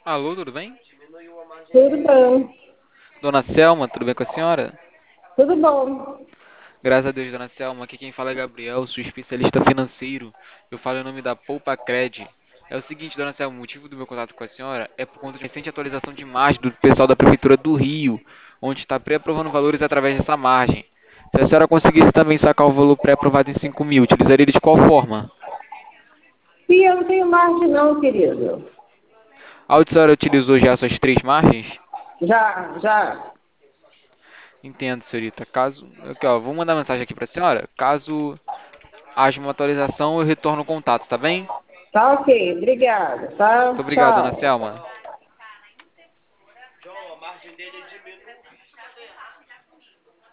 Alô, tudo bem? Tudo bom, Dona Selma, tudo bem com a senhora? tudo bom. Graças a Deus, Dona Selma. Aqui quem fala é Gabriel, sou especialista financeiro. Eu falo em nome da Poupa Cred. É o seguinte, Dona Selma, o motivo do meu contato com a senhora é por conta de recente atualização de margem do pessoal da Prefeitura do Rio, onde está pré-aprovando valores através dessa margem. Se a senhora conseguisse também sacar o valor pré-aprovado em 5 mil, utilizaria ele de qual forma? E eu não tenho margem não, querido. A senhora utilizou já suas três margens? Já. Entendo, senhorita. Caso. Aqui, ó, vou mandar mensagem aqui para a senhora. Caso haja uma atualização, eu retorno o contato, tá bem? Tá ok, obrigada, Muito tá? obrigado, dona Tchau. Selma.